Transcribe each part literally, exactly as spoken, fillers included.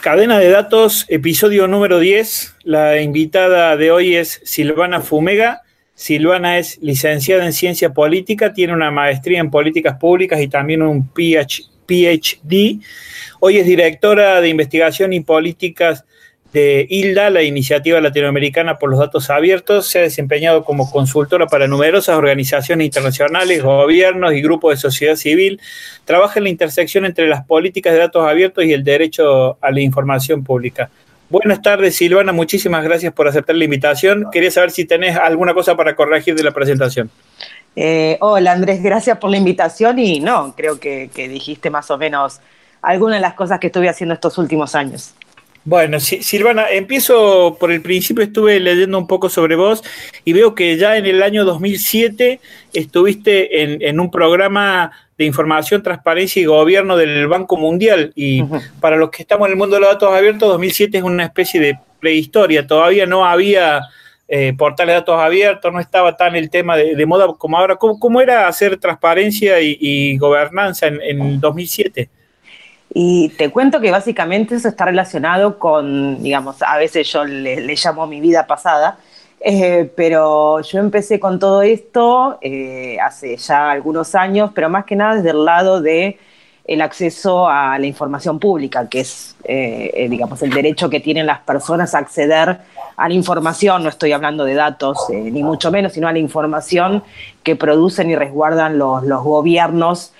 Cadena de Datos, episodio número diez. La invitada de hoy es Silvana Fumega. Silvana es licenciada en Ciencia Política, tiene una maestría en Políticas Públicas y también un P H D. Hoy es directora de Investigación y Políticas de I L D A, la Iniciativa Latinoamericana por los Datos Abiertos. Se ha desempeñado como consultora para numerosas organizaciones internacionales, gobiernos y grupos de sociedad civil. Trabaja en la intersección entre las políticas de datos abiertos y el derecho a la información pública. Buenas tardes, Silvana. Muchísimas gracias por aceptar la invitación. Quería saber si tenés alguna cosa para corregir de la presentación. Eh, hola, Andrés. Gracias por la invitación. Y no, creo que, que dijiste más o menos algunas de las cosas que estuve haciendo estos últimos años. Bueno, Silvana, empiezo por el principio. Estuve leyendo un poco sobre vos y veo que ya en el año dos mil siete estuviste en, en un programa de información, transparencia y gobierno del Banco Mundial. Y uh-huh. Para los que estamos en el mundo de los datos abiertos, dos mil siete es una especie de prehistoria. Todavía no había eh, portales de datos abiertos, no estaba tan el tema de, de moda como ahora. ¿Cómo, cómo era hacer transparencia y, y gobernanza en, en dos mil siete? Y te cuento que básicamente eso está relacionado con, digamos, a veces yo le, le llamo mi vida pasada, eh, pero yo empecé con todo esto eh, hace ya algunos años, pero más que nada desde el lado de el acceso a la información pública, que es, eh, digamos, el derecho que tienen las personas a acceder a la información. No estoy hablando de datos, eh, ni mucho menos, sino a la información que producen y resguardan los, los gobiernos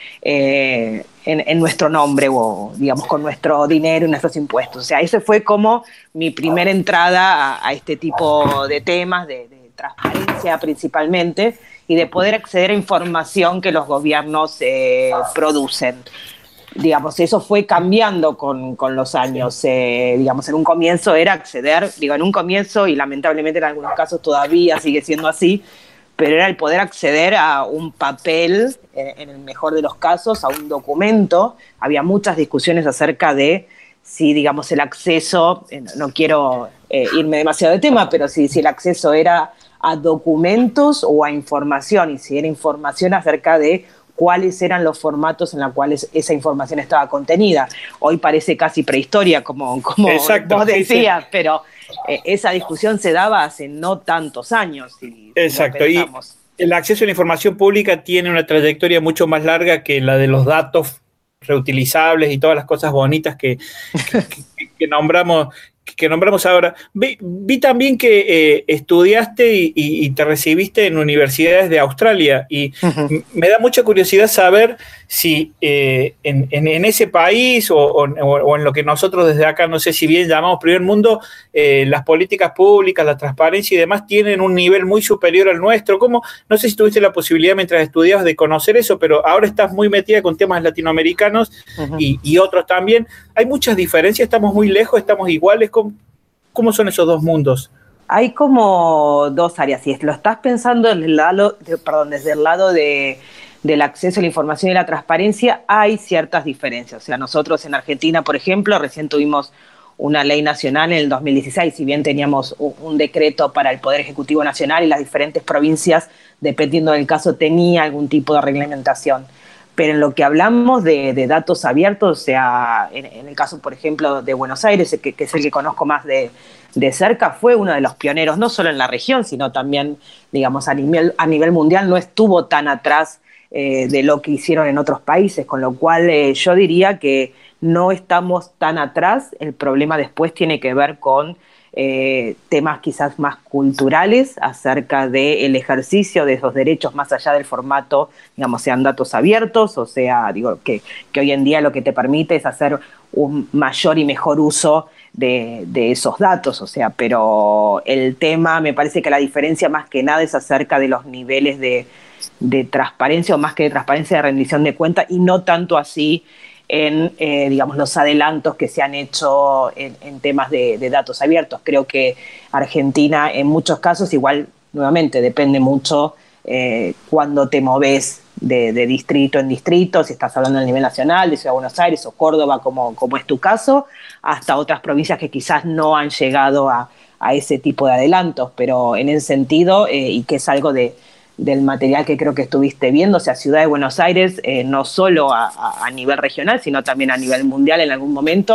eh, en, en nuestro nombre, o digamos con nuestro dinero y nuestros impuestos. O sea, esa fue como mi primera entrada a, a este tipo de temas, de, de transparencia principalmente, y de poder acceder a información que los gobiernos eh, producen. Digamos, eso fue cambiando con, con los años. Eh, digamos, en un comienzo era acceder, digo, en un comienzo, y lamentablemente en algunos casos todavía sigue siendo así, pero era el poder acceder a un papel, eh, en el mejor de los casos, a un documento. Había muchas discusiones acerca de si, digamos, el acceso, eh, no quiero eh, irme demasiado de tema, pero si, si el acceso era a documentos o a información, y si era información acerca de cuáles eran los formatos en los cuales esa información estaba contenida. Hoy parece casi prehistoria, como, como Exacto, vos decías, sí, sí. pero eh, esa discusión se daba hace no tantos años. Si, Exacto, si y el acceso a la información pública tiene una trayectoria mucho más larga que la de los datos reutilizables y todas las cosas bonitas que, que, que nombramos que nombramos ahora. Vi, vi también que eh, estudiaste y, y, y te recibiste en universidades de Australia, y uh-huh. me da mucha curiosidad saber si eh, en, en, en ese país o, o, o en lo que nosotros desde acá, no sé si bien llamamos primer mundo, eh, las políticas públicas, la transparencia y demás tienen un nivel muy superior al nuestro. ¿Cómo? No sé si tuviste la posibilidad mientras estudiabas de conocer eso, pero ahora estás muy metida con temas latinoamericanos uh-huh. y, y otros también. ¿Hay muchas diferencias? ¿Estamos muy lejos? ¿Estamos iguales? ¿Cómo, cómo son esos dos mundos? Hay como dos áreas. Si lo estás pensando desde el lado, de, perdón, desde el lado de, del acceso a la información y la transparencia, hay ciertas diferencias. O sea, nosotros en Argentina, por ejemplo, recién tuvimos una ley nacional en el dos mil dieciséis, si bien teníamos un, un decreto para el Poder Ejecutivo Nacional, y las diferentes provincias, dependiendo del caso, tenía algún tipo de reglamentación. Pero en lo que hablamos de, de datos abiertos, o sea, en, en el caso, por ejemplo, de Buenos Aires, que, que es el que conozco más de, de cerca, fue uno de los pioneros, no solo en la región, sino también, digamos, a nivel, a nivel mundial. No estuvo tan atrás eh, de lo que hicieron en otros países, con lo cual eh, yo diría que no estamos tan atrás. El problema después tiene que ver con Eh, temas quizás más culturales acerca del ejercicio de esos derechos más allá del formato, digamos, sean datos abiertos, o sea, digo, que, que hoy en día lo que te permite es hacer un mayor y mejor uso de, de esos datos, o sea, pero el tema, me parece que la diferencia más que nada es acerca de los niveles de, de transparencia, o más que de transparencia, de rendición de cuentas, y no tanto así en, eh, digamos, los adelantos que se han hecho en, en temas de, de datos abiertos. Creo que Argentina, en muchos casos, igual, nuevamente, depende mucho eh, cuando te moves de, de distrito en distrito, si estás hablando a nivel nacional, de Ciudad de Buenos Aires o Córdoba, como, como es tu caso, hasta otras provincias que quizás no han llegado a, a ese tipo de adelantos, pero en ese sentido, eh, y que es algo de del material que creo que estuviste viendo, o sea, Ciudad de Buenos Aires, eh, no solo a, a, a nivel regional, sino también a nivel mundial en algún momento,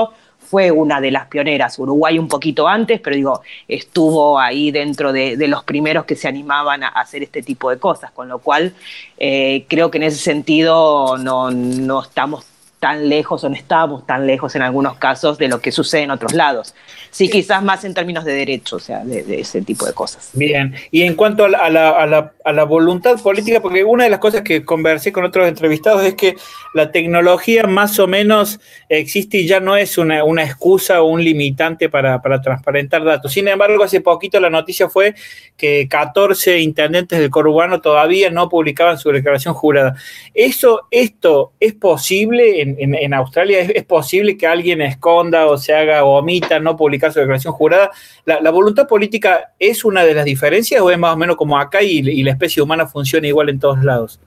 fue una de las pioneras. Uruguay un poquito antes, pero digo, estuvo ahí dentro de, de los primeros que se animaban a hacer este tipo de cosas, con lo cual eh, creo que en ese sentido no, no estamos tan lejos o no estamos tan lejos en algunos casos de lo que sucede en otros lados. Sí, quizás más en términos de derecho, o sea, de, de ese tipo de cosas. Bien, y en cuanto a la, a, la, a, la, a la voluntad política, porque una de las cosas que conversé con otros entrevistados es que la tecnología más o menos existe y ya no es una, una excusa o un limitante para, para transparentar datos. Sin embargo, hace poquito la noticia fue que catorce intendentes del conurbano todavía no publicaban su declaración jurada. ¿Eso, esto es posible en, en, en Australia? ¿Es, ¿Es posible que alguien esconda o se haga o omita no publicar su declaración jurada? ¿La, la voluntad política es una de las diferencias o es más o menos como acá y, y la especie humana funciona igual en todos lados?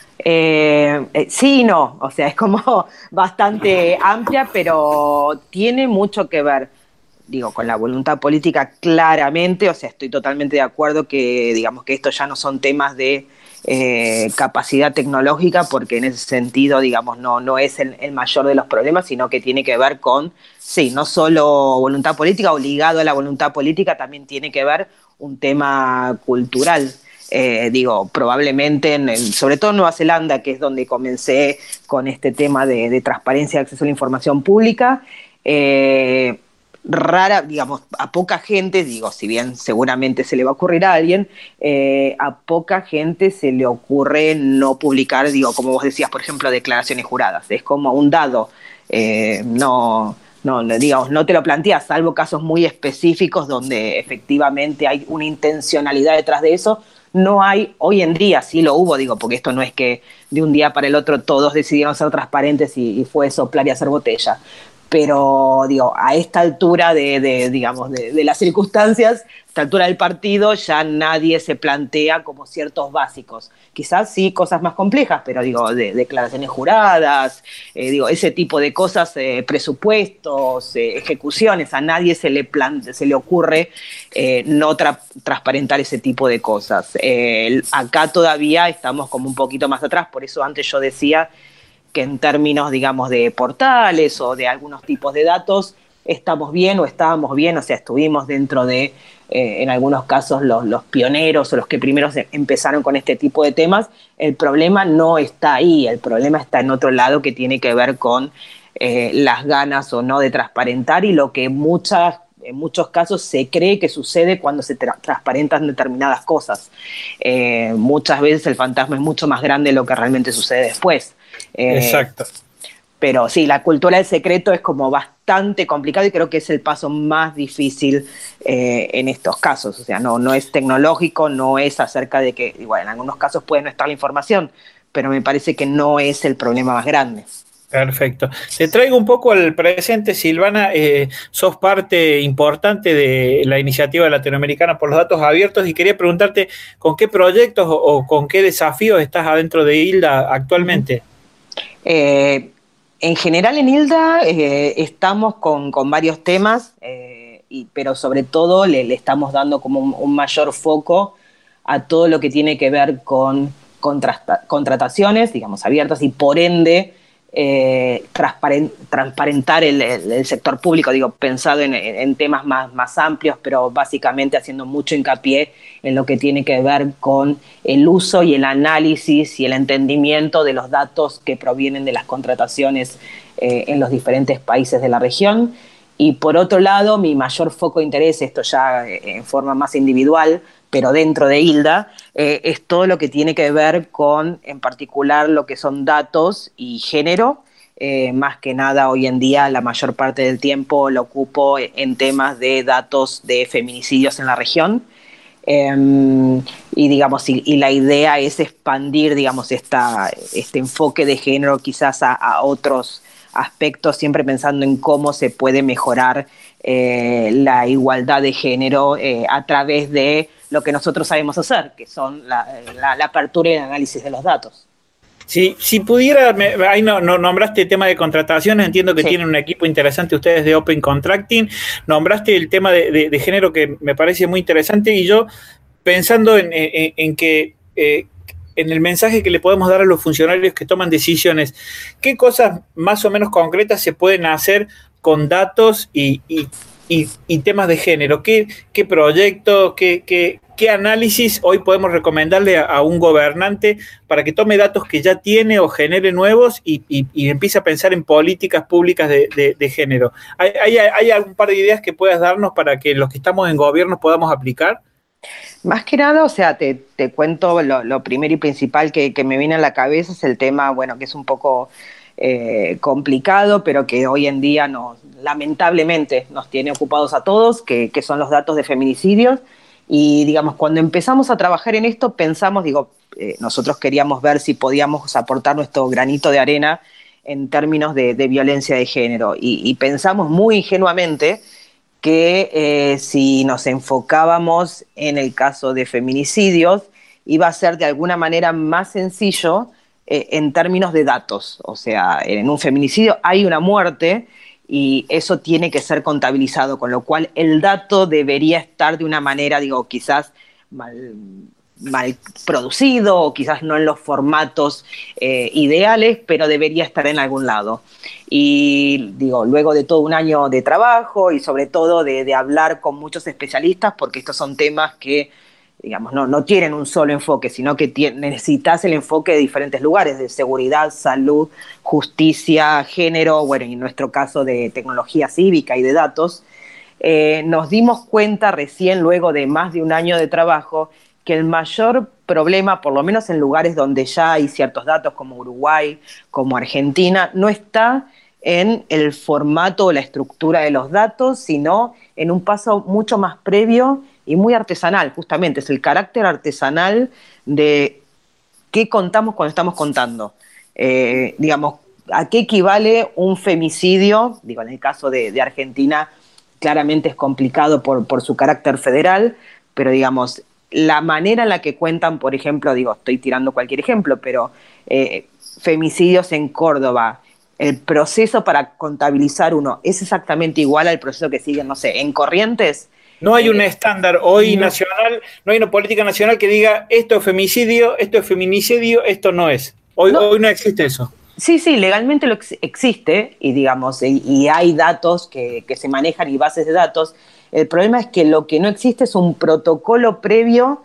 Eh, eh, sí y no, o sea, es como bastante amplia, pero tiene mucho que ver, digo, con la voluntad política claramente, o sea, estoy totalmente de acuerdo que, digamos, que estos ya no son temas de eh, capacidad tecnológica, porque en ese sentido, digamos, no, no es el, el mayor de los problemas, sino que tiene que ver con, sí, no solo voluntad política, o ligado a la voluntad política, también tiene que ver un tema cultural. Eh, digo, probablemente, en el, sobre todo en Nueva Zelanda, que es donde comencé con este tema de, de transparencia y acceso a la información pública, eh, rara, digamos, a poca gente, digo, si bien seguramente se le va a ocurrir a alguien, eh, a poca gente se le ocurre no publicar, digo, como vos decías, por ejemplo, declaraciones juradas. Es como un dado, eh, no... No, digamos, no te lo planteas, salvo casos muy específicos donde efectivamente hay una intencionalidad detrás de eso. No hay, hoy en día sí lo hubo, digo, porque esto no es que de un día para el otro todos decidieron ser transparentes y, y fue soplar y hacer botella. Pero, digo, a esta altura de, de digamos, de, de las circunstancias, a esta altura del partido, ya nadie se plantea como ciertos básicos. Quizás sí cosas más complejas, pero, digo, de, declaraciones juradas, eh, digo, ese tipo de cosas, eh, presupuestos, eh, ejecuciones, a nadie se le, plan, se le ocurre eh, no tra transparentar ese tipo de cosas. Eh, acá todavía estamos como un poquito más atrás, por eso antes yo decía que en términos, digamos, de portales o de algunos tipos de datos, estamos bien o estábamos bien, o sea, estuvimos dentro de, eh, en algunos casos, los, los pioneros o los que primero empezaron con este tipo de temas. El problema no está ahí, el problema está en otro lado, que tiene que ver con eh, las ganas o no de transparentar y lo que muchas, en muchos casos se cree que sucede cuando se tra transparentan determinadas cosas. Eh, muchas veces el fantasma es mucho más grande de lo que realmente sucede después. Eh, Exacto. Pero sí, la cultura del secreto es como bastante complicado y creo que es el paso más difícil eh, en estos casos. O sea, no, no es tecnológico, no es acerca de que, igual, en algunos casos puede no estar la información, pero me parece que no es el problema más grande. Perfecto. Te traigo un poco al presente, Silvana. Eh, sos parte importante de la iniciativa latinoamericana por los datos abiertos y quería preguntarte con qué proyectos o, o con qué desafíos estás adentro de ILDA actualmente. Eh, en general en ILDA eh, estamos con, con varios temas, eh, y, pero sobre todo le, le estamos dando como un, un mayor foco a todo lo que tiene que ver con contrataciones, digamos, abiertas y por ende Eh, transparent, transparentar el, el, el sector público, digo, pensado en, en temas más, más amplios, pero básicamente haciendo mucho hincapié en lo que tiene que ver con el uso y el análisis y el entendimiento de los datos que provienen de las contrataciones eh, en los diferentes países de la región. Y por otro lado, mi mayor foco de interés, esto ya en forma más individual, pero dentro de ILDA, eh, es todo lo que tiene que ver con, en particular, lo que son datos y género. Eh, más que nada, hoy en día, la mayor parte del tiempo lo ocupo en temas de datos de feminicidios en la región. Eh, y, digamos, y, y la idea es expandir, digamos, esta, este enfoque de género quizás a, a otros aspectos, siempre pensando en cómo se puede mejorar eh, la igualdad de género eh, a través de lo que nosotros sabemos hacer, que son la, la, la apertura y el análisis de los datos. Si, si pudiera, me, ahí no, no nombraste el tema de contrataciones, entiendo que sí. Tienen un equipo interesante ustedes de Open Contracting, nombraste el tema de, de, de género que me parece muy interesante y yo pensando en, en, en que eh, en el mensaje que le podemos dar a los funcionarios que toman decisiones, ¿qué cosas más o menos concretas se pueden hacer con datos y, y, y, y temas de género. ¿Qué, qué proyecto, qué, qué, qué análisis hoy podemos recomendarle a, a un gobernante para que tome datos que ya tiene o genere nuevos y, y, y empiece a pensar en políticas públicas de, de, de género? ¿Hay, hay, ¿Hay algún par de ideas que puedas darnos para que los que estamos en gobierno podamos aplicar? Más que nada, o sea, te, te cuento lo, lo primero y principal que, que me viene a la cabeza es el tema, bueno, que es un poco eh, complicado, pero que hoy en día nos, lamentablemente nos tiene ocupados a todos, que, que son los datos de feminicidios. Y digamos, cuando empezamos a trabajar en esto, pensamos, digo, eh, nosotros queríamos ver si podíamos aportar nuestro granito de arena en términos de, de violencia de género. Y, y pensamos muy ingenuamente que eh, si nos enfocábamos en el caso de feminicidios, iba a ser de alguna manera más sencillo eh, en términos de datos. O sea, en un feminicidio hay una muerte y eso tiene que ser contabilizado, con lo cual el dato debería estar de una manera, digo, quizás mal, mal producido o quizás no en los formatos eh, ideales, pero debería estar en algún lado. Y digo, luego de todo un año de trabajo y sobre todo de, de hablar con muchos especialistas, porque estos son temas que, digamos, no, no tienen un solo enfoque, sino que tiene, necesitas el enfoque de diferentes lugares, de seguridad, salud, justicia, género, bueno, y en nuestro caso de tecnología cívica y de datos. Eh, nos dimos cuenta recién, luego de más de un año de trabajo, que el mayor problema, por lo menos en lugares donde ya hay ciertos datos como Uruguay, como Argentina, no está en el formato o la estructura de los datos, sino en un paso mucho más previo y muy artesanal, justamente, es el carácter artesanal de qué contamos cuando estamos contando. Eh, digamos, ¿a qué equivale un femicidio? Digo, en el caso de, de Argentina, claramente es complicado por, por su carácter federal, pero digamos, la manera en la que cuentan, por ejemplo, digo, estoy tirando cualquier ejemplo, pero eh, femicidios en Córdoba, el proceso para contabilizar uno es exactamente igual al proceso que siguen, no sé, en Corrientes. No hay eh, un estándar hoy no, nacional, no hay una política nacional que diga esto es femicidio, esto es feminicidio, esto no es. Hoy no, hoy no existe eso. Sí, sí, legalmente lo ex existe y digamos, y, y hay datos que, que se manejan y bases de datos. El problema es que lo que no existe es un protocolo previo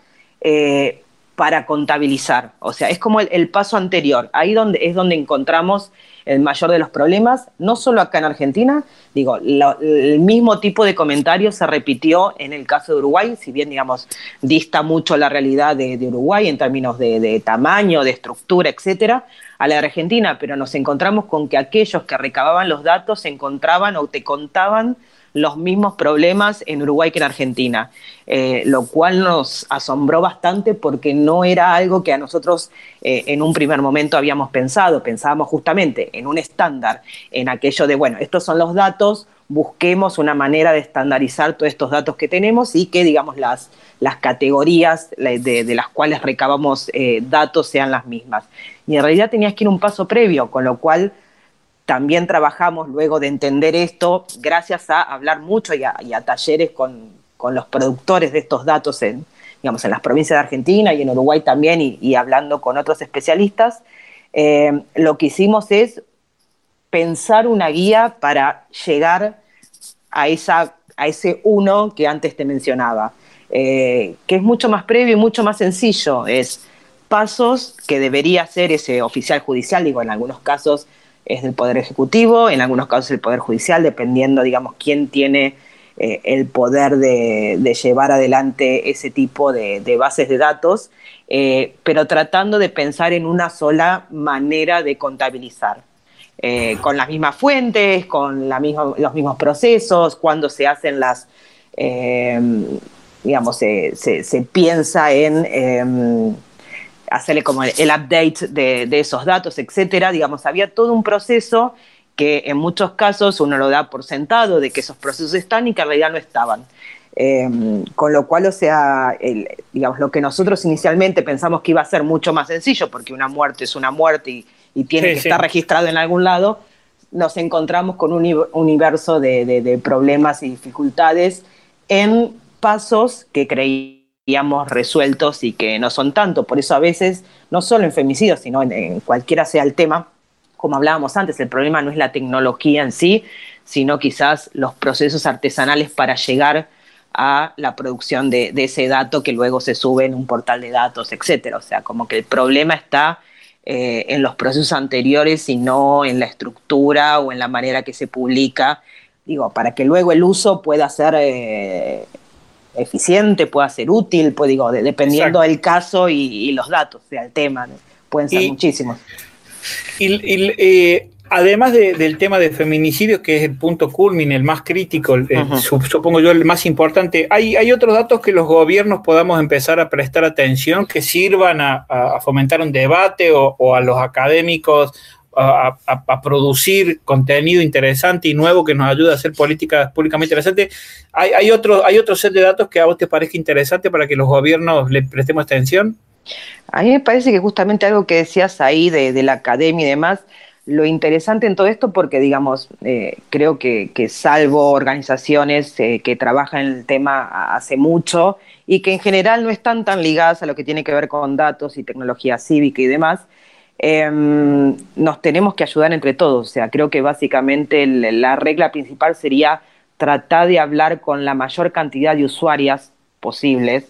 eh, para contabilizar. O sea, es como el, el paso anterior. Ahí donde, es donde encontramos el mayor de los problemas, no solo acá en Argentina. Digo, lo, el mismo tipo de comentario se repitió en el caso de Uruguay, si bien, digamos, dista mucho la realidad de, de Uruguay en términos de, de tamaño, de estructura, etcétera, a la de Argentina, pero nos encontramos con que aquellos que recababan los datos se encontraban o te contaban los mismos problemas en Uruguay que en Argentina, eh, lo cual nos asombró bastante porque no era algo que a nosotros eh, en un primer momento habíamos pensado. Pensábamos justamente en un estándar, en aquello de, bueno, estos son los datos, busquemos una manera de estandarizar todos estos datos que tenemos y que, digamos, las, las categorías de, de las cuales recabamos eh, datos sean las mismas. Y en realidad tenías que ir un paso previo, con lo cual también trabajamos luego de entender esto, gracias a hablar mucho y a, y a talleres con, con los productores de estos datos en, digamos, en las provincias de Argentina y en Uruguay también, y, y hablando con otros especialistas. Eh, lo que hicimos es pensar una guía para llegar a, esa, a ese uno que antes te mencionaba, eh, que es mucho más previo y mucho más sencillo. Es pasos que debería hacer ese oficial judicial, digo, en algunos casos es del Poder Ejecutivo, en algunos casos el Poder Judicial, dependiendo, digamos, quién tiene eh, el poder de, de llevar adelante ese tipo de, de bases de datos, eh, pero tratando de pensar en una sola manera de contabilizar. Eh, con las mismas fuentes, con la misma, los mismos procesos, cuando se hacen las, eh, digamos, se, se, se piensa en eh, hacerle como el, el update de, de esos datos, etcétera. Digamos, había todo un proceso que en muchos casos uno lo da por sentado de que esos procesos están y que en realidad no estaban. Eh, con lo cual, o sea, el, digamos, lo que nosotros inicialmente pensamos que iba a ser mucho más sencillo, porque una muerte es una muerte y y tiene sí, que sí. estar registrado en algún lado, nos encontramos con un universo de, de, de problemas y dificultades en pasos que creíamos resueltos y que no son tanto. Por eso a veces, no solo en femicidios, sino en, en cualquiera sea el tema, como hablábamos antes, el problema no es la tecnología en sí, sino quizás los procesos artesanales para llegar a la producción de, de ese dato que luego se sube en un portal de datos, etcétera. O sea, como que el problema está eh, en los procesos anteriores y no en la estructura o en la manera que se publica, digo, para que luego el uso pueda ser eh, eficiente, pueda ser útil, pues, digo, de, dependiendo Exacto. del caso y, y los datos, o sea, el tema, pueden ser y, muchísimos. Y, y eh, además de, del tema de feminicidios, que es el punto culmine, el más crítico, el, uh-huh. supongo yo el más importante, ¿hay, hay otros datos que los gobiernos podamos empezar a prestar atención que sirvan a, a fomentar un debate o, o a los académicos a, a, a producir contenido interesante y nuevo que nos ayude a hacer políticas públicamente interesantes? ¿Hay, hay, otro, ¿Hay otro set de datos que a vos te parezca interesante para que los gobiernos le prestemos atención? A mí me parece que justamente algo que decías ahí de, de la academia y demás, lo interesante en todo esto, porque digamos, eh, creo que, que salvo organizaciones eh, que trabajan en el tema hace mucho y que en general no están tan ligadas a lo que tiene que ver con datos y tecnología cívica y demás, eh, nos tenemos que ayudar entre todos. O sea, creo que básicamente el, la regla principal sería tratar de hablar con la mayor cantidad de usuarias posibles.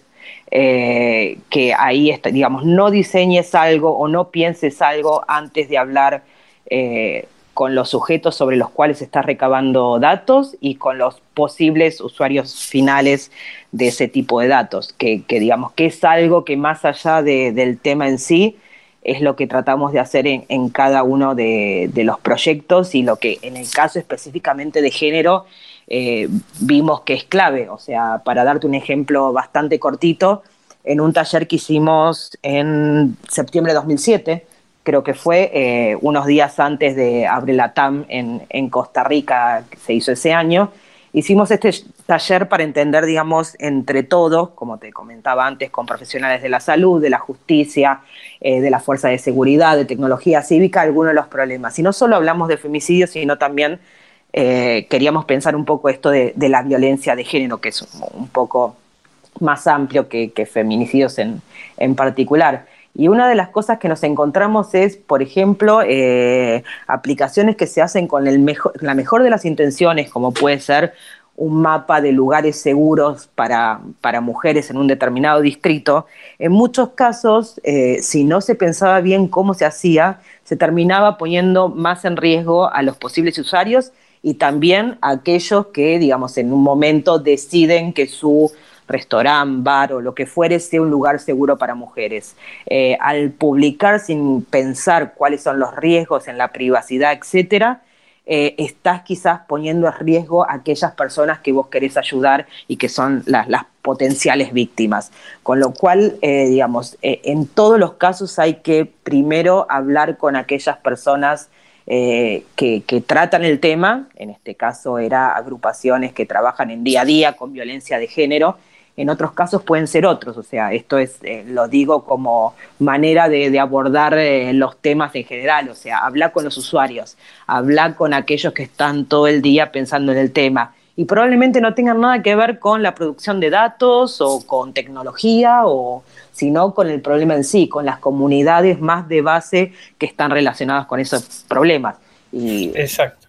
Eh, que ahí, está, digamos, no diseñes algo o no pienses algo antes de hablar eh, con los sujetos sobre los cuales estás recabando datos y con los posibles usuarios finales de ese tipo de datos, que, que digamos que es algo que más allá de, del tema en sí, es lo que tratamos de hacer en, en cada uno de, de los proyectos y lo que en el caso específicamente de género Eh, vimos que es clave. O sea, para darte un ejemplo bastante cortito, en un taller que hicimos en septiembre de dos mil siete, creo que fue eh, unos días antes de Abrelatam en, en Costa Rica, que se hizo ese año, hicimos este taller para entender, digamos, entre todos, como te comentaba antes, con profesionales de la salud, de la justicia, eh, de la fuerza de seguridad, de tecnología cívica, algunos de los problemas. Y no solo hablamos de femicidios, sino también Eh, queríamos pensar un poco esto de, de la violencia de género, que es un, un poco más amplio que, que feminicidios en, en particular. Y una de las cosas que nos encontramos es, por ejemplo, eh, aplicaciones que se hacen con el mejor, la mejor de las intenciones, como puede ser un mapa de lugares seguros para, para mujeres en un determinado distrito. En muchos casos, eh, si no se pensaba bien cómo se hacía, se terminaba poniendo más en riesgo a los posibles usuarios y también a aquellos que, digamos, en un momento deciden que su restaurante, bar o lo que fuere sea un lugar seguro para mujeres. Eh, al publicar sin pensar cuáles son los riesgos en la privacidad, etcétera, eh, estás quizás poniendo en riesgo a aquellas personas que vos querés ayudar y que son las, las potenciales víctimas. Con lo cual, eh, digamos, eh, en todos los casos hay que primero hablar con aquellas personas Eh, que, que tratan el tema. En este caso era agrupaciones que trabajan en día a día con violencia de género. En otros casos pueden ser otros. O sea, esto es, eh, lo digo como manera de, de abordar eh, los temas en general. O sea, hablar con los usuarios, hablar con aquellos que están todo el día pensando en el tema y probablemente no tengan nada que ver con la producción de datos o con tecnología, o, sino con el problema en sí, con las comunidades más de base que están relacionadas con esos problemas. Y, Exacto.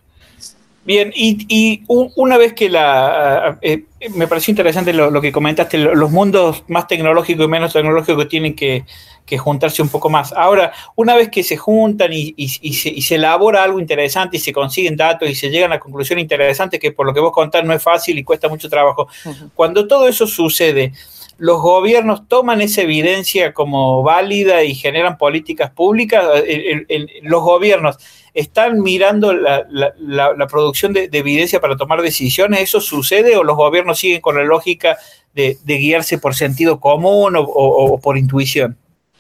Bien, y, y una vez que la... Eh, me pareció interesante lo, lo que comentaste, los mundos más tecnológicos y menos tecnológicos tienen que, que juntarse un poco más. Ahora, una vez que se juntan y, y, y, se, y se elabora algo interesante y se consiguen datos y se llegan a conclusiones interesantes, que por lo que vos contás no es fácil y cuesta mucho trabajo, uh-huh. Cuando todo eso sucede, ¿los gobiernos toman esa evidencia como válida y generan políticas públicas? El, el, el, los gobiernos están mirando la, la, la, la producción de, de evidencia para tomar decisiones. ¿Eso sucede o los gobiernos siguen con la lógica de, de guiarse por sentido común o, o, o por intuición?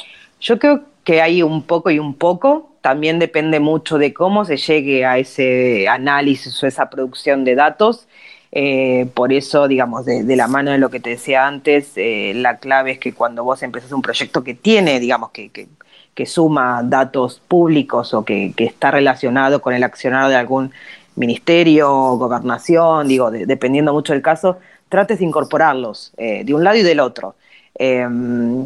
Yo creo que hay un poco y un poco. También depende mucho de cómo se llegue a ese análisis o esa producción de datos. Eh, por eso, digamos, de, de la mano de lo que te decía antes, eh, la clave es que cuando vos empezás un proyecto que tiene, digamos, que, que, que suma datos públicos o que, que está relacionado con el accionar de algún ministerio, gobernación, digo, de, dependiendo mucho del caso, trates de incorporarlos eh, de un lado y del otro. Eh,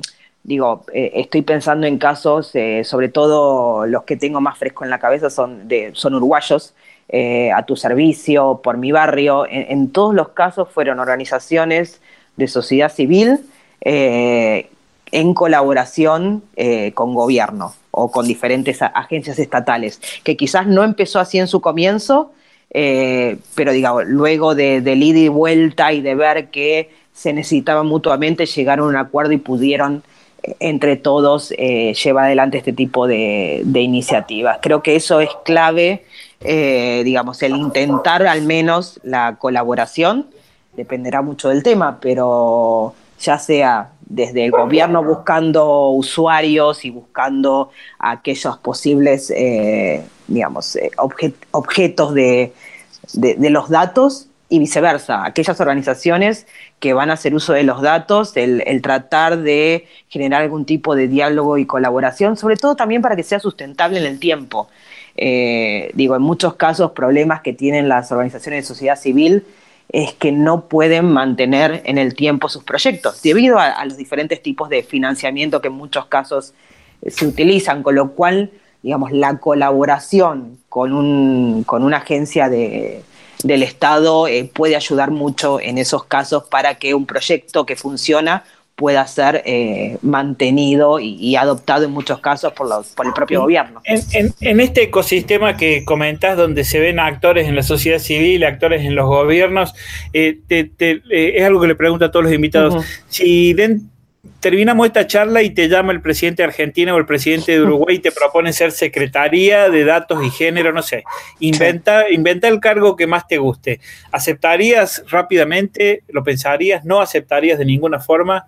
digo, eh, estoy pensando en casos, eh, sobre todo los que tengo más fresco en la cabeza son, de, son uruguayos, eh, a tu servicio, por mi barrio. En, en todos los casos fueron organizaciones de sociedad civil eh, en colaboración eh, con gobierno o con diferentes a, agencias estatales, que quizás no empezó así en su comienzo, eh, pero digamos, luego de, de ida y vuelta y de ver que se necesitaban mutuamente, llegaron a un acuerdo y pudieron entre todos eh, lleva adelante este tipo de, de iniciativas. Creo que eso es clave, eh, digamos, el intentar al menos la colaboración, dependerá mucho del tema, pero ya sea desde el gobierno buscando usuarios y buscando aquellos posibles, eh, digamos, eh, objet, objetos de, de, de los datos, y viceversa, aquellas organizaciones que van a hacer uso de los datos, el, el tratar de generar algún tipo de diálogo y colaboración, sobre todo también para que sea sustentable en el tiempo. Eh, digo, en muchos casos problemas que tienen las organizaciones de sociedad civil es que no pueden mantener en el tiempo sus proyectos, debido a, a los diferentes tipos de financiamiento que en muchos casos eh, se utilizan, con lo cual, digamos, la colaboración con, un, con una agencia de del Estado eh, puede ayudar mucho en esos casos para que un proyecto que funciona pueda ser eh, mantenido y, y adoptado en muchos casos por, los, por el propio gobierno. En, en, en este ecosistema que comentás, donde se ven actores en la sociedad civil, actores en los gobiernos, eh, te, te, eh, es algo que le pregunto a todos los invitados. Uh-huh. Si den, terminamos esta charla y te llama el presidente de Argentina o el presidente de Uruguay y te propone ser Secretaría de Datos y Género, no sé, inventa, inventa el cargo que más te guste. ¿Aceptarías rápidamente? ¿Lo pensarías? ¿No aceptarías de ninguna forma?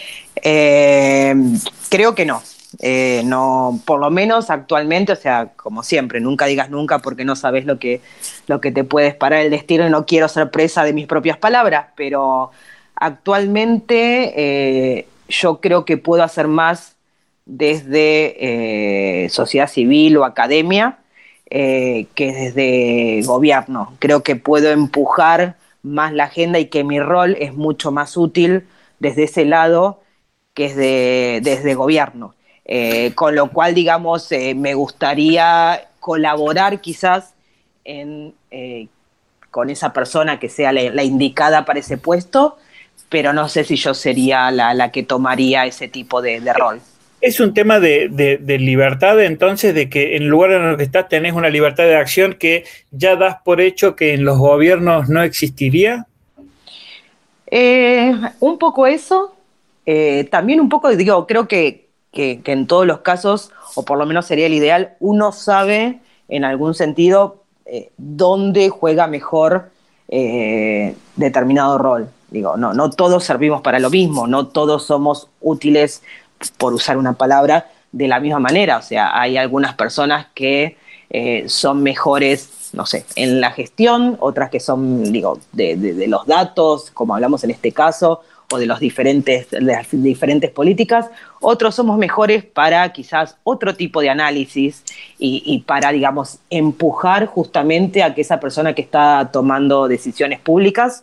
Eh, creo que no. Eh, no, por lo menos actualmente, o sea, como siempre, nunca digas nunca porque no sabes lo que, lo que te puede esperar el destino y no quiero ser presa de mis propias palabras, pero actualmente eh, yo creo que puedo hacer más desde eh, sociedad civil o academia eh, que desde gobierno. Creo que puedo empujar más la agenda y que mi rol es mucho más útil desde ese lado que es de, desde gobierno. Eh, con lo cual, digamos, eh, me gustaría colaborar quizás en, eh, con esa persona que sea la, la indicada para ese puesto, pero no sé si yo sería la, la que tomaría ese tipo de, de rol. Es un tema de, de, de libertad, entonces, de que en el lugar en el que estás tenés una libertad de acción que ya das por hecho que en los gobiernos no existiría. Eh, un poco eso, eh, también un poco, digo, creo que, que, que en todos los casos, o por lo menos sería el ideal, uno sabe en algún sentido eh, dónde juega mejor eh, determinado rol. Digo, no, no todos servimos para lo mismo, no todos somos útiles, por usar una palabra, de la misma manera. O sea, hay algunas personas que eh, son mejores, no sé, en la gestión, otras que son, digo, de, de, de los datos, como hablamos en este caso, o de, los diferentes, de las diferentes políticas. Otros somos mejores para quizás otro tipo de análisis y, y para, digamos, empujar justamente a que esa persona que está tomando decisiones públicas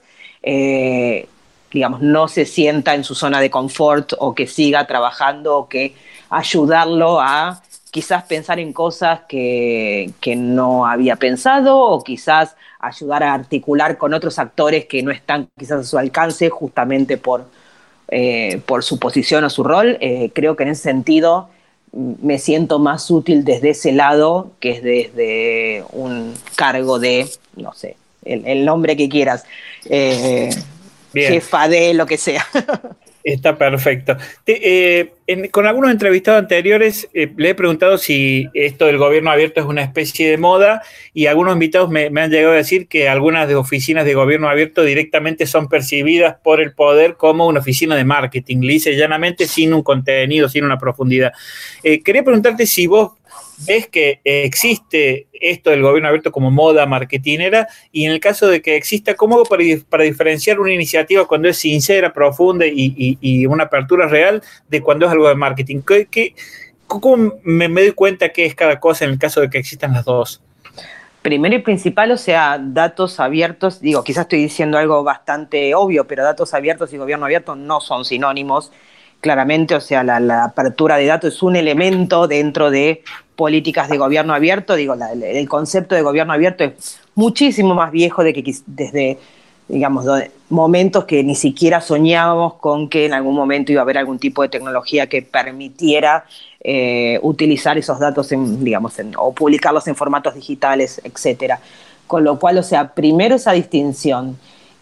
Eh, digamos, no se sienta en su zona de confort o que siga trabajando o que ayudarlo a quizás pensar en cosas que, que no había pensado o quizás ayudar a articular con otros actores que no están quizás a su alcance justamente por, eh, por su posición o su rol. Eh, creo que en ese sentido me siento más útil desde ese lado que es desde un cargo de, no sé, el, el nombre que quieras, eh, jefa de lo que sea. Está perfecto. Te, eh, en, con algunos entrevistados anteriores eh, le he preguntado si esto del gobierno abierto es una especie de moda y algunos invitados me, me han llegado a decir que algunas de oficinas de gobierno abierto directamente son percibidas por el poder como una oficina de marketing, lisa y llanamente, sin un contenido, sin una profundidad. Eh, quería preguntarte si vos ves que existe esto del gobierno abierto como moda marketinera y en el caso de que exista, ¿cómo hago para, para diferenciar una iniciativa cuando es sincera, profunda y, y, y una apertura real de cuando es algo de marketing? ¿Qué, qué, ¿Cómo me, me doy cuenta qué es cada cosa en el caso de que existan las dos? Primero y principal, o sea, datos abiertos, digo, quizás estoy diciendo algo bastante obvio, pero datos abiertos y gobierno abierto no son sinónimos. claramente, o sea, la, la apertura de datos es un elemento dentro de políticas de gobierno abierto. Digo, la, el concepto de gobierno abierto es muchísimo más viejo de que desde, digamos, momentos que ni siquiera soñábamos con que en algún momento iba a haber algún tipo de tecnología que permitiera eh, utilizar esos datos en, digamos, en, o publicarlos en formatos digitales, etcétera. Con lo cual, o sea, primero esa distinción.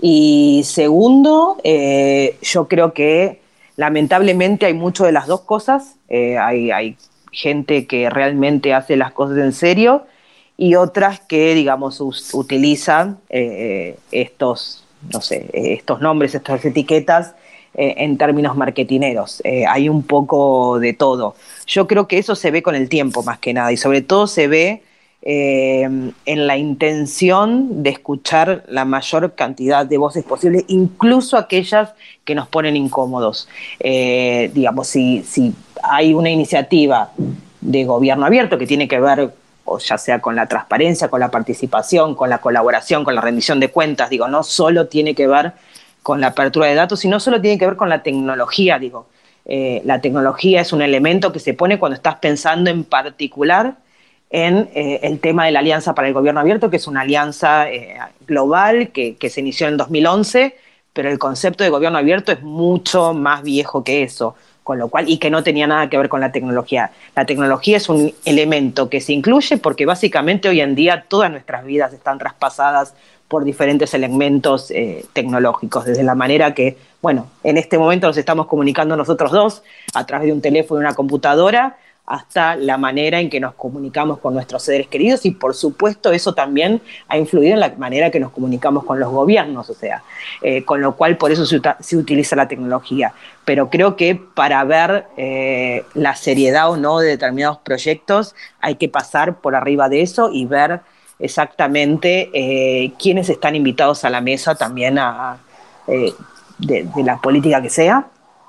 Y segundo, eh, yo creo que lamentablemente hay mucho de las dos cosas. Eh, hay, hay gente que realmente hace las cosas en serio y otras que, digamos, us, utilizan eh, estos, no sé, estos nombres, estas etiquetas eh, en términos marketineros. Eh, hay un poco de todo. Yo creo que eso se ve con el tiempo más que nada y sobre todo se ve eh, en la intención de escuchar la mayor cantidad de voces posible, incluso aquellas que nos ponen incómodos. Eh, digamos, si, si hay una iniciativa de gobierno abierto que tiene que ver, o ya sea con la transparencia, con la participación, con la colaboración, con la rendición de cuentas, digo, no solo tiene que ver con la apertura de datos, sino solo tiene que ver con la tecnología, digo. Eh, la tecnología es un elemento que se pone cuando estás pensando en particular en eh, el tema de la Alianza para el Gobierno Abierto, que es una alianza eh, global que, que se inició en dos mil once, pero el concepto de gobierno abierto es mucho más viejo que eso, con lo cual, y que no tenía nada que ver con la tecnología. La tecnología es un elemento que se incluye porque básicamente hoy en día todas nuestras vidas están traspasadas por diferentes elementos eh, tecnológicos, desde la manera que, bueno, en este momento nos estamos comunicando nosotros dos a través de un teléfono y una computadora, hasta la manera en que nos comunicamos con nuestros seres queridos y, por supuesto, eso también ha influido en la manera que nos comunicamos con los gobiernos, o sea, eh, con lo cual por eso se, se utiliza la tecnología. Pero creo que para ver eh, la seriedad o no de determinados proyectos hay que pasar por arriba de eso y ver exactamente eh, quiénes están invitados a la mesa también a, eh, de, de la política que sea.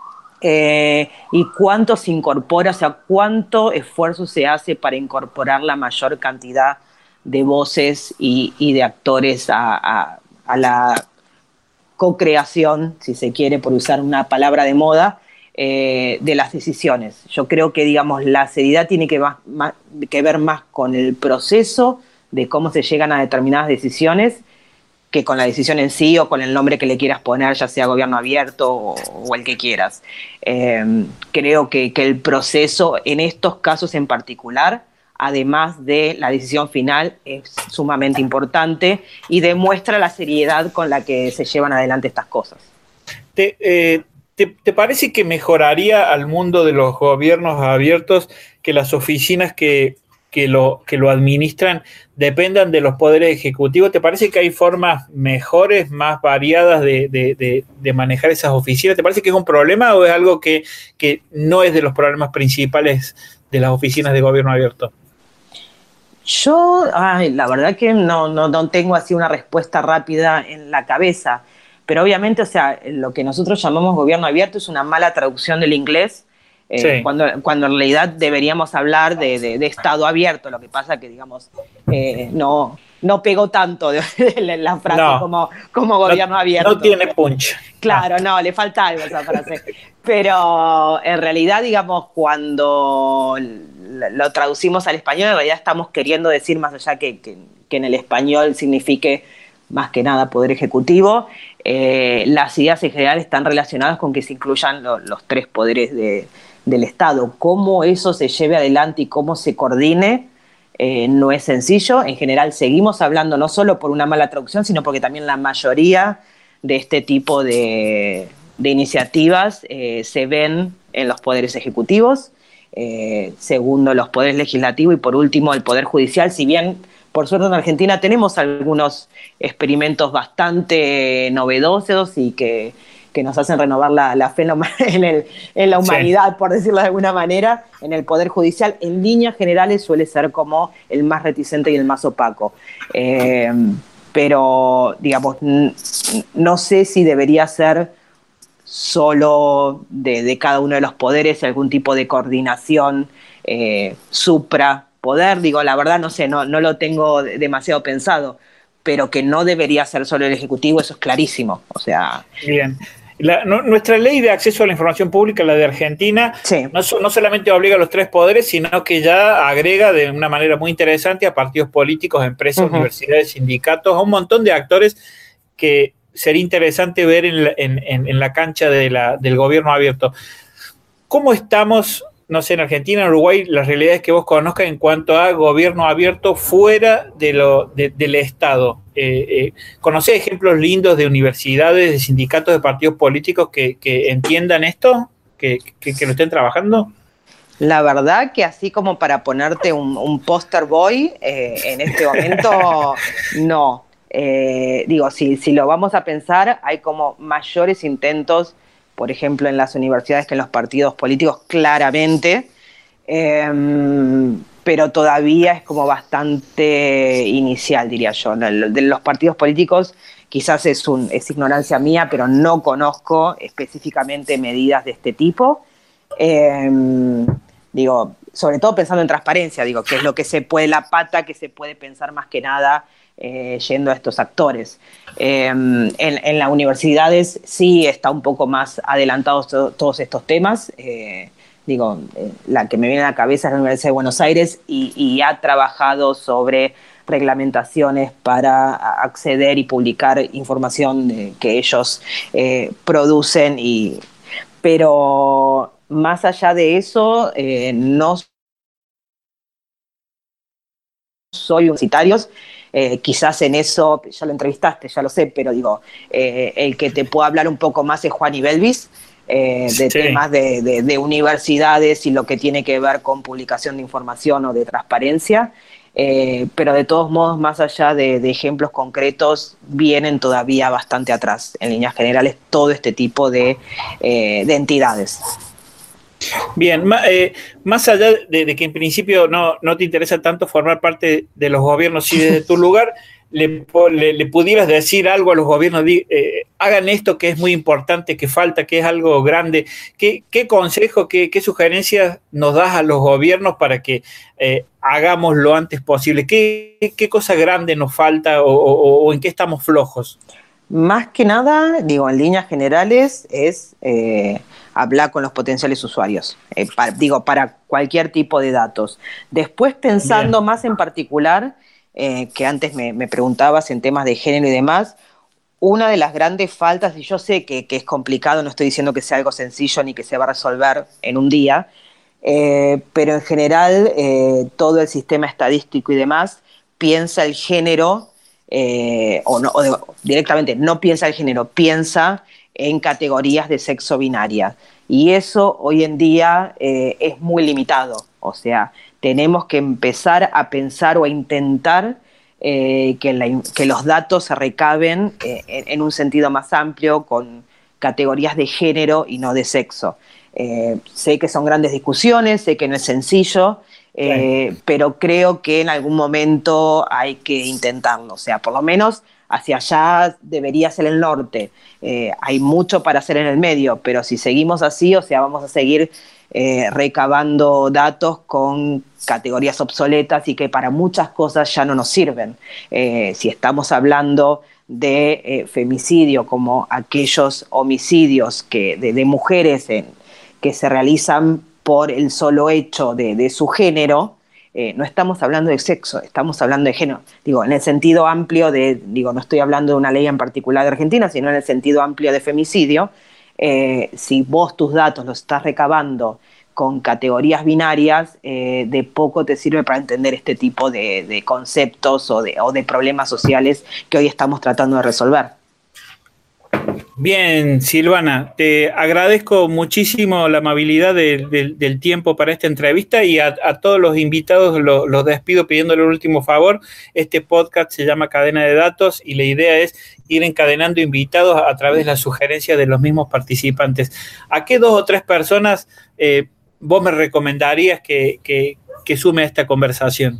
Eh, y cuánto se incorpora, o sea, cuánto esfuerzo se hace para incorporar la mayor cantidad de voces y, y de actores a, a, a la co-creación, si se quiere, por usar una palabra de moda, eh, de las decisiones. Yo creo que, digamos, la seriedad tiene que, más, más, que ver más con el proceso de cómo se llegan a determinadas decisiones que con la decisión en sí o con el nombre que le quieras poner, ya sea gobierno abierto o, o el que quieras. Eh, creo que, que el proceso, en estos casos en particular, además de la decisión final, es sumamente importante y demuestra la seriedad con la que se llevan adelante estas cosas. Te, eh, ¿te, te parece que mejoraría al mundo de los gobiernos abiertos que las oficinas que... Que lo, que lo administran dependan de los poderes ejecutivos? ¿Te parece que hay formas mejores, más variadas de, de, de, de manejar esas oficinas? ¿Te parece que es un problema o es algo que, que no es de los problemas principales de las oficinas de gobierno abierto? Yo, ay, la verdad que no, no, no tengo así una respuesta rápida en la cabeza, pero obviamente, o sea, lo que nosotros llamamos gobierno abierto es una mala traducción del inglés. Eh, sí. cuando, cuando en realidad deberíamos hablar de, de, de Estado abierto. Lo que pasa que, digamos, eh, no, no pegó tanto de, de la frase no, como, como gobierno no, abierto. No tiene punch. Claro, no, le falta algo a esa frase. Pero en realidad, digamos, cuando lo traducimos al español, en realidad estamos queriendo decir, más allá que, que, que en el español signifique más que nada poder ejecutivo, eh, las ideas en general están relacionadas con que se incluyan lo, los tres poderes de del Estado. Cómo eso se lleve adelante y cómo se coordine eh, no es sencillo. En general seguimos hablando no solo por una mala traducción, sino porque también la mayoría de este tipo de, de iniciativas eh, se ven en los poderes ejecutivos, eh, segundo los poderes legislativos y por último el Poder Judicial. Si bien por suerte en Argentina tenemos algunos experimentos bastante novedosos y que que nos hacen renovar la, la fe en la, en, el, en la humanidad, sí, por decirlo de alguna manera, en el Poder Judicial, en líneas generales suele ser como el más reticente y el más opaco. Eh, pero, digamos, no sé si debería ser solo de, de cada uno de los poderes algún tipo de coordinación eh, supra-poder. Digo, la verdad, no sé, no, no lo tengo demasiado pensado, pero que no debería ser solo el Ejecutivo, eso es clarísimo. O sea... Bien. La, no, nuestra ley de acceso a la información pública, la de Argentina, sí. no, no solamente obliga a los tres poderes, sino que ya agrega de una manera muy interesante a partidos políticos, empresas, uh-huh. universidades, sindicatos, a un montón de actores que sería interesante ver en la, en, en, en la cancha de la, del gobierno abierto. ¿Cómo estamos, no sé, en Argentina, en Uruguay, las realidades que vos conozcas en cuanto a gobierno abierto fuera de lo, de, del Estado? Eh, eh, ¿Conocés ejemplos lindos de universidades, de sindicatos, de partidos políticos que, que entiendan esto, que, que, que lo estén trabajando? La verdad que así como para ponerte un, un poster boy, eh, en este momento no. Eh, digo, si, si lo vamos a pensar, hay como mayores intentos, por ejemplo, en las universidades que en los partidos políticos, claramente, eh, pero todavía es como bastante inicial, diría yo. De los partidos políticos quizás es, un, es ignorancia mía, pero no conozco específicamente medidas de este tipo. Eh, digo, sobre todo pensando en transparencia, digo, que es lo que se puede, la pata que se puede pensar más que nada Eh, yendo a estos actores. Eh, en, en las universidades sí está un poco más adelantados to, todos estos temas. Eh, digo, eh, la que me viene a la cabeza es la Universidad de Buenos Aires y, y ha trabajado sobre reglamentaciones para acceder y publicar información de, que ellos eh, producen. Y, pero más allá de eso, eh, no soy universitarios. Eh, quizás en eso, ya lo entrevistaste, ya lo sé, pero digo, eh, el que te pueda hablar un poco más es Juan Belvis, eh, de sí. temas de, de, de universidades y lo que tiene que ver con publicación de información o de transparencia, eh, pero de todos modos, más allá de, de ejemplos concretos, vienen todavía bastante atrás, en líneas generales, todo este tipo de, eh, de entidades. Bien, eh, más allá de, de que en principio no, no te interesa tanto formar parte de los gobiernos, si desde tu lugar le, le, le pudieras decir algo a los gobiernos, eh, hagan esto que es muy importante, que falta, que es algo grande, ¿qué, qué consejo, qué, qué sugerencias nos das a los gobiernos para que eh, hagamos lo antes posible? ¿Qué, qué cosa grande nos falta o, o, o en qué estamos flojos? Más que nada, digo, en líneas generales, es eh, hablar con los potenciales usuarios, eh, para, digo, para cualquier tipo de datos. Después, pensando Bien. más en particular, eh, que antes me, me preguntabas en temas de género y demás, una de las grandes faltas, y yo sé que, que es complicado, no estoy diciendo que sea algo sencillo ni que se va a resolver en un día, eh, pero en general eh, todo el sistema estadístico y demás piensa el género, Eh, o, no, o de, directamente no piensa el género, piensa en categorías de sexo binaria. Y eso hoy en día eh, es muy limitado. O sea, tenemos que empezar a pensar o a intentar eh, que, la, que los datos se recaben eh, en, en un sentido más amplio, con categorías de género y no de sexo. Eh, sé que son grandes discusiones, sé que no es sencillo, Eh, sí. pero creo que en algún momento hay que intentarlo, o sea, por lo menos hacia allá debería ser el norte. Eh, hay mucho para hacer en el medio, pero si seguimos así, o sea, vamos a seguir eh, recabando datos con categorías obsoletas y que para muchas cosas ya no nos sirven. Eh, si estamos hablando de eh, femicidio, como aquellos homicidios que, de, de mujeres en, que se realizan por el solo hecho de, de su género, eh, no estamos hablando de sexo, estamos hablando de género. Digo, en el sentido amplio de, digo, no estoy hablando de una ley en particular de Argentina, sino en el sentido amplio de femicidio. Eh, si vos tus datos los estás recabando con categorías binarias, eh, de poco te sirve para entender este tipo de, de conceptos o de, o de problemas sociales que hoy estamos tratando de resolver. Bien, Silvana, te agradezco muchísimo la amabilidad de, de, del tiempo para esta entrevista y a, a todos los invitados los, los despido pidiéndole un último favor. Este podcast se llama Cadena de Datos y la idea es ir encadenando invitados a, a través de las sugerencias de los mismos participantes. ¿A qué dos o tres personas eh, vos me recomendarías que, que, que sume a esta conversación?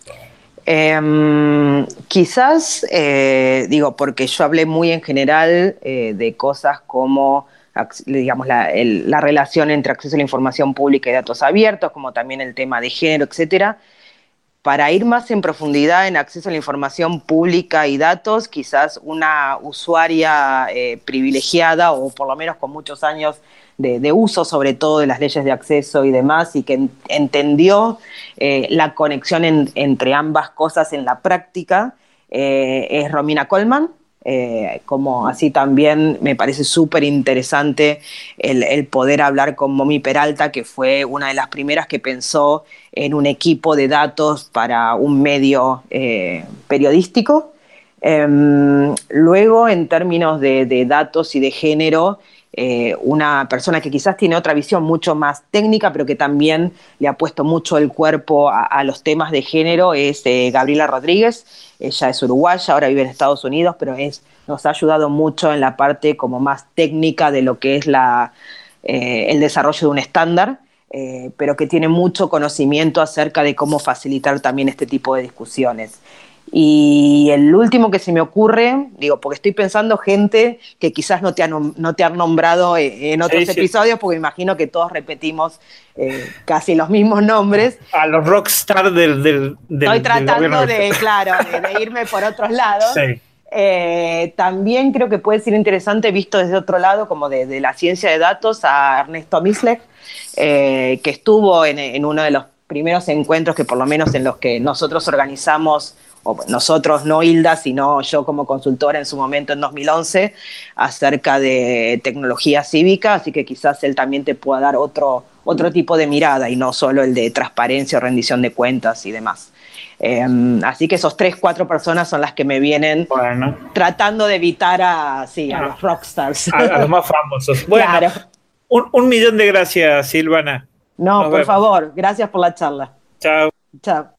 Eh, quizás, eh, digo, porque yo hablé muy en general eh, de cosas como, digamos, la, el, la relación entre acceso a la información pública y datos abiertos, como también el tema de género, etcétera. para ir más en profundidad en acceso a la información pública y datos, quizás una usuaria eh, privilegiada o por lo menos con muchos años de, de uso, sobre todo de las leyes de acceso y demás, y que en, entendió eh, la conexión en, entre ambas cosas en la práctica, eh, es Romina Coleman. Eh, como así también me parece súper interesante el, el poder hablar con Momi Peralta, que fue una de las primeras que pensó en un equipo de datos para un medio eh, periodístico. Eh, luego, en términos de, de datos y de género, eh, una persona que quizás tiene otra visión mucho más técnica, pero que también le ha puesto mucho el cuerpo a, a los temas de género, es eh, Gabriela Rodríguez. Ella es uruguaya, ahora vive en Estados Unidos, pero es, nos ha ayudado mucho en la parte como más técnica de lo que es la, eh, el desarrollo de un estándar, eh, pero que tiene mucho conocimiento acerca de cómo facilitar también este tipo de discusiones. Y el último que se me ocurre, digo, porque estoy pensando gente que quizás no te han, no te han nombrado en otros sí, episodios, sí. Porque imagino que todos repetimos eh, casi los mismos nombres. A los rockstar del, del, del Estoy tratando del de, claro, de, de irme por otros lados. Sí. Eh, también creo que puede ser interesante, visto desde otro lado, como de, de la ciencia de datos, a Ernesto Mislek, eh, que estuvo en, en uno de los primeros encuentros que por lo menos en los que nosotros organizamos, o nosotros, no Hilda, sino yo como consultora en su momento en dos mil once, acerca de tecnología cívica, así que quizás él también te pueda dar otro, otro tipo de mirada y no solo el de transparencia o rendición de cuentas y demás. Eh, así que esos tres, cuatro personas son las que me vienen bueno. tratando de evitar a, sí, a ah, los rockstars. A, a los más famosos. Bueno, claro. un, un millón de gracias, Silvana. No, Nos por vemos. favor, gracias por la charla. Chao. Chao.